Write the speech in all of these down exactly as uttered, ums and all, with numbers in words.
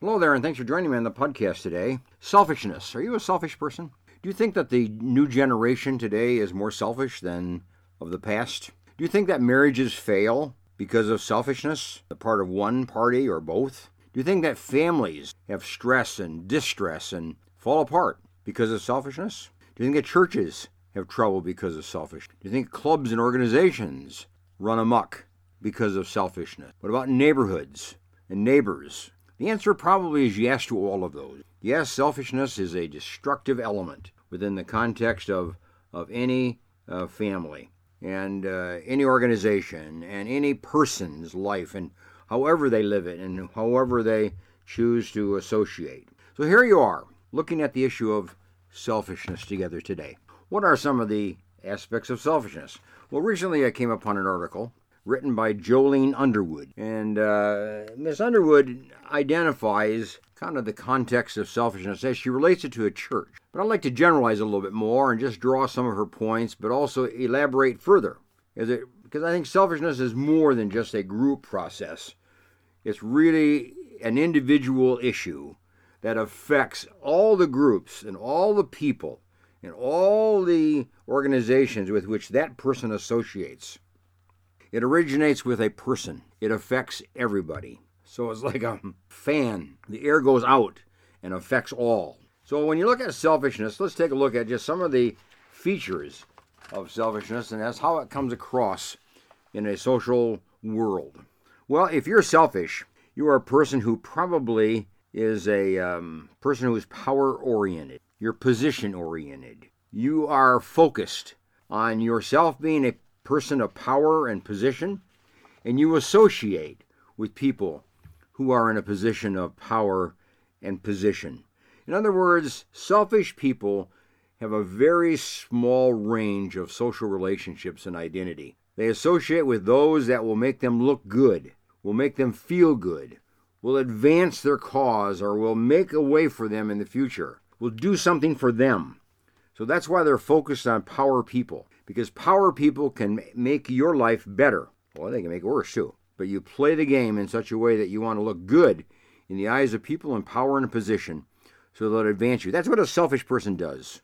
Hello there, and thanks for joining me on the podcast today. Selfishness. Are you a selfish person? Do you think that the new generation today is more selfish than of the past? Do you think that marriages fail because of selfishness, the part of one party or both? Do you think that families have stress and distress and fall apart because of selfishness? Do you think that churches have trouble because of selfishness? Do you think clubs and organizations run amok because of selfishness? What about neighborhoods and neighbors? The answer probably is yes to all of those. Yes, selfishness is a destructive element within the context of, of any uh, family and uh, any organization and any person's life, and however they live it and however they choose to associate. So here you are, looking at the issue of selfishness together today. What are some of the aspects of selfishness? Well, recently I came upon an article written by Jolene Underwood. And uh, Miss Underwood identifies kind of the context of selfishness as she relates it to a church. But I'd like to generalize a little bit more and just draw some of her points, but also elaborate further. Is it, because I think selfishness is more than just a group process. It's really an individual issue that affects all the groups and all the people and all the organizations with which that person associates. It originates with a person. It affects everybody. So it's like a fan. The air goes out and affects all. So when you look at selfishness, let's take a look at just some of the features of selfishness, and that's how it comes across in a social world. Well, if you're selfish, you are a person who probably is a um, person who is power-oriented. You're position-oriented. You are focused on yourself being a person of power and position, and you associate with people who are in a position of power and position. In other words, selfish people have a very small range of social relationships and identity. They associate with those that will make them look good, will make them feel good, will advance their cause, or will make a way for them in the future, will do something for them. So that's why they're focused on power people. Because power people can make your life better. Well, they can make it worse too. But you play the game in such a way that you want to look good in the eyes of people in power and a position so they'll advance you. That's what a selfish person does.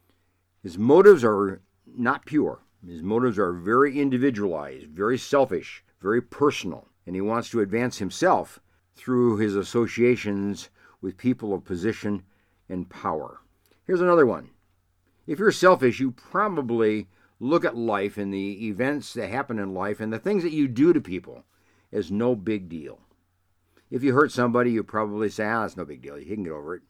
His motives are not pure. His motives are very individualized, very selfish, very personal. And he wants to advance himself through his associations with people of position and power. Here's another one. If you're selfish, you probably look at life and the events that happen in life and the things that you do to people as no big deal. If you hurt somebody, you probably say, ah, that's no big deal. He can get over it.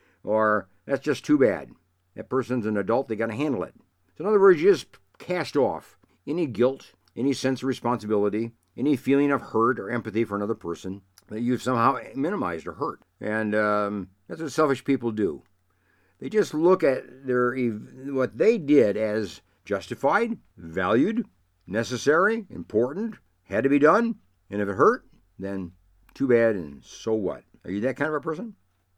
Or, that's just too bad. That person's an adult. They got to handle it. So in other words, you just cast off any guilt, any sense of responsibility, any feeling of hurt or empathy for another person that you've somehow minimized or hurt. And um, that's what selfish people do. They just look at their what they did as justified, valued, necessary, important, had to be done, and if it hurt, then too bad, and so what? Are you that kind of a person?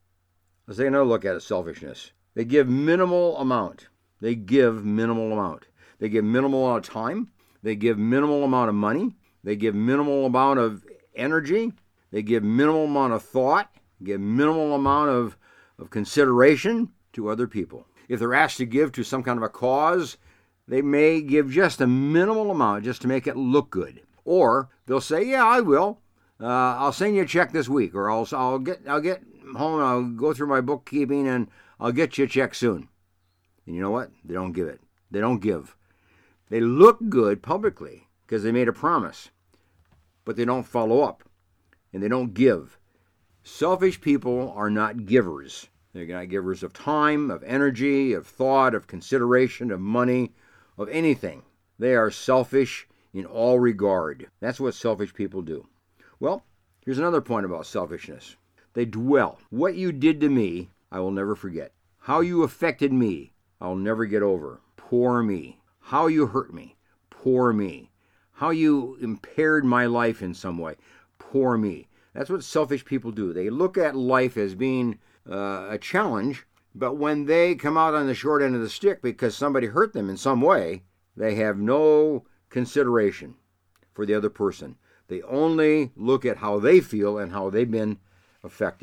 Let's take another look at it, selfishness. They give minimal amount. They give minimal amount. They give minimal amount of time. They give minimal amount of money. They give minimal amount of energy. They give minimal amount of thought. Give minimal amount of, of consideration to other people. If they're asked to give to some kind of a cause, they may give just a minimal amount just to make it look good. Or they'll say, yeah, I will. Uh, I'll send you a check this week, or I'll, I'll get I'll get home and I'll go through my bookkeeping and I'll get you a check soon. And you know what? They don't give it. They don't give. They look good publicly because they made a promise, but they don't follow up and they don't give. Selfish people are not givers. They're not givers of time, of energy, of thought, of consideration, of money, of anything. They are selfish in all regard. That's what selfish people do. Well, here's another point about selfishness. They dwell. What you did to me, I will never forget. How you affected me, I'll never get over. Poor me. How you hurt me. Poor me. How you impaired my life in some way. Poor me. That's what selfish people do. They look at life as being uh, a challenge, but when they come out on the short end of the stick because somebody hurt them in some way, they have no consideration for the other person. They only look at how they feel and how they've been affected.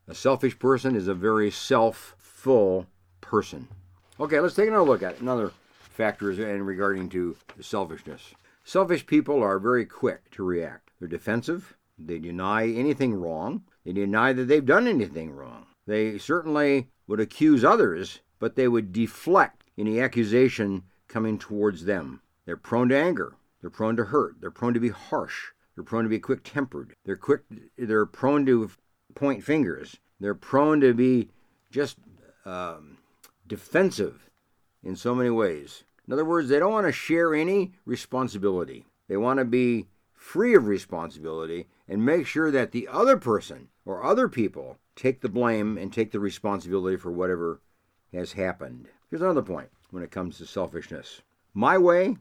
A selfish person is a very self-full person. Okay, let's take another look at another factors in regarding to selfishness. Selfish people are very quick to react. They're defensive. They deny anything wrong. They deny that they've done anything wrong. They certainly would accuse others, but they would deflect any accusation coming towards them. They're prone to anger. They're prone to hurt. They're prone to be harsh. They're prone to be quick-tempered. They're quick. They're prone to point fingers. They're prone to be just um, defensive in so many ways. In other words, they don't want to share any responsibility. They want to be free of responsibility and make sure that the other person or other people take the blame and take the responsibility for whatever has happened. Here's another point when it comes to selfishness. My way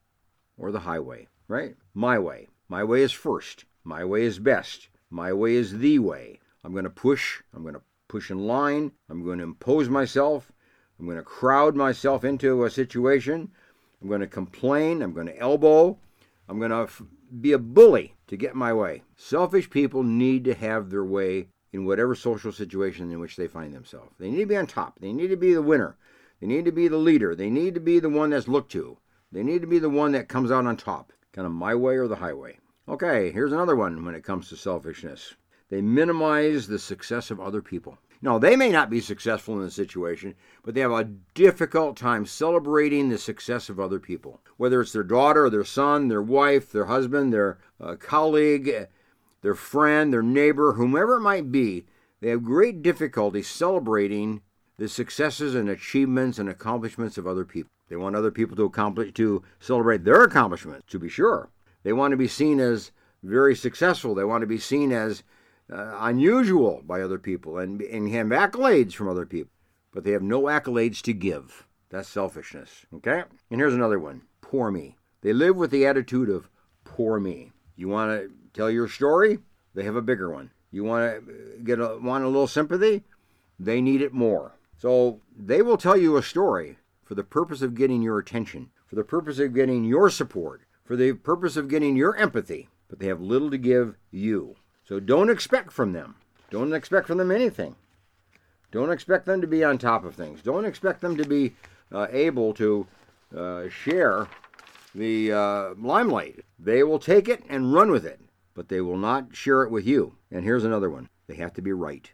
or the highway, right? My way. My way is first. My way is best. My way is the way. I'm going to push. I'm going to push in line. I'm going to impose myself. I'm going to crowd myself into a situation. I'm going to complain. I'm going to elbow. I'm going to f- be a bully to get my way. Selfish people need to have their way in whatever social situation in which they find themselves. They need to be on top. They need to be the winner. They need to be the leader. They need to be the one that's looked to. They need to be the one that comes out on top. Kind of my way or the highway. Okay, here's another one when it comes to selfishness. They minimize the success of other people. Now, they may not be successful in the situation, but they have a difficult time celebrating the success of other people. Whether it's their daughter, or their son, their wife, their husband, their uh, colleague, their friend, their neighbor, whomever it might be, they have great difficulty celebrating the successes and achievements and accomplishments of other people. They want other people to accomplish, to celebrate their accomplishments, to be sure. They want to be seen as very successful. They want to be seen as uh, unusual by other people and, and have accolades from other people. But they have no accolades to give. That's selfishness, okay? And here's another one. Poor me. They live with the attitude of poor me. You want to tell your story? They have a bigger one. You want to get a, want a little sympathy? They need it more. So they will tell you a story for the purpose of getting your attention, for the purpose of getting your support, for the purpose of getting your empathy, but they have little to give you. So don't expect from them. Don't expect from them anything. Don't expect them to be on top of things. Don't expect them to be uh, able to uh, share the uh, limelight. They will take it and run with it, but they will not share it with you. And here's another one. They have to be right.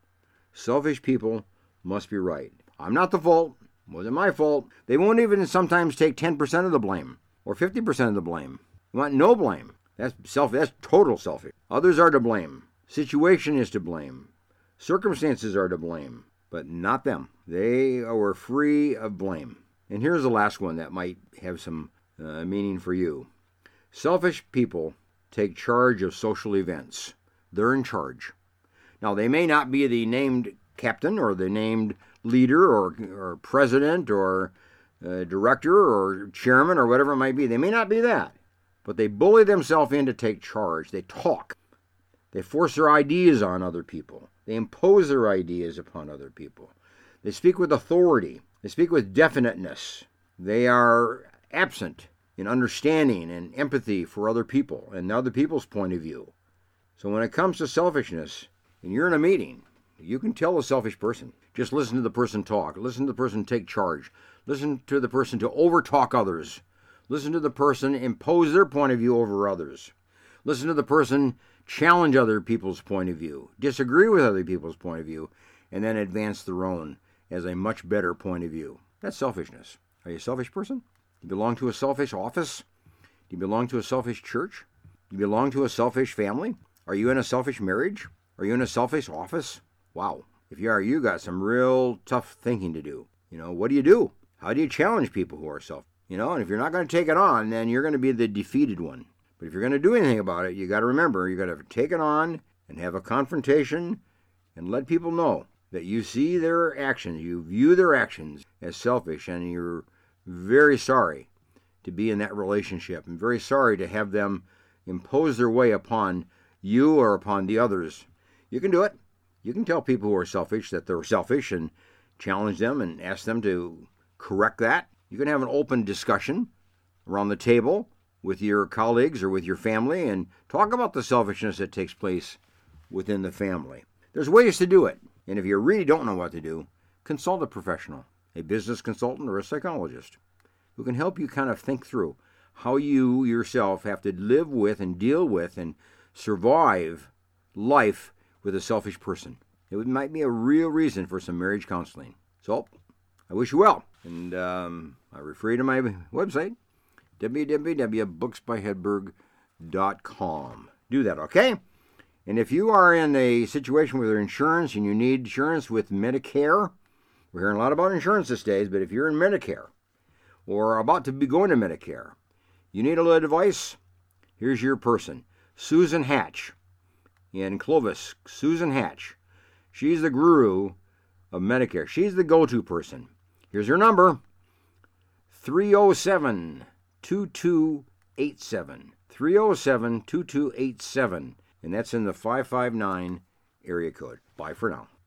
Selfish people must be right. I'm not the fault. It wasn't my fault. They won't even sometimes take ten percent of the blame or fifty percent of the blame. They want no blame. That's self. That's total selfish. Others are to blame. Situation is to blame. Circumstances are to blame, but not them. They are free of blame. And here's the last one that might have some uh, meaning for you. Selfish people take charge of social events. They're in charge. Now, they may not be the named captain or the named leader or, or president or uh, director or chairman or whatever it might be. They may not be that. But they bully themselves in to take charge. They talk. They force their ideas on other people. They impose their ideas upon other people. They speak with authority. They speak with definiteness. They are absent in understanding and empathy for other people and other people's point of view. So when it comes to selfishness, and you're in a meeting, you can tell a selfish person. Just listen to the person talk. Listen to the person take charge. Listen to the person to overtalk others. Listen to the person impose their point of view over others. Listen to the person challenge other people's point of view, disagree with other people's point of view, and then advance their own as a much better point of view. That's selfishness. Are you a selfish person? Do you belong to a selfish office? Do you belong to a selfish church? Do you belong to a selfish family? Are you in a selfish marriage? Are you in a selfish office? Wow. If you are, you got some real tough thinking to do. You know, what do you do? How do you challenge people who are selfish? You know, and if you're not going to take it on, then you're going to be the defeated one. But if you're going to do anything about it, you got to remember, you got to take it on and have a confrontation and let people know that you see their actions, you view their actions as selfish, and you're very sorry to be in that relationship and very sorry to have them impose their way upon you or upon the others. You can do it. You can tell people who are selfish that they're selfish and challenge them and ask them to correct that. You can have an open discussion around the table with your colleagues or with your family and talk about the selfishness that takes place within the family. There's ways to do it. And if you really don't know what to do, consult a professional, a business consultant or a psychologist, who can help you kind of think through how you yourself have to live with and deal with and survive life with a selfish person. It might be a real reason for some marriage counseling. So, I wish you well. And um, I refer you to my website, w w w dot books by hedberg dot com. Do that, okay? And if you are in a situation with your insurance and you need insurance with Medicare, we're hearing a lot about insurance these days, but if you're in Medicare or about to be going to Medicare, you need a little advice, here's your person, Susan Hatch in Clovis. Susan Hatch. She's the guru of Medicare. She's the go-to person. Here's her number, three oh seven, two two eight seven. three oh seven, two two eight seven. And that's in the five five nine area code. Bye for now.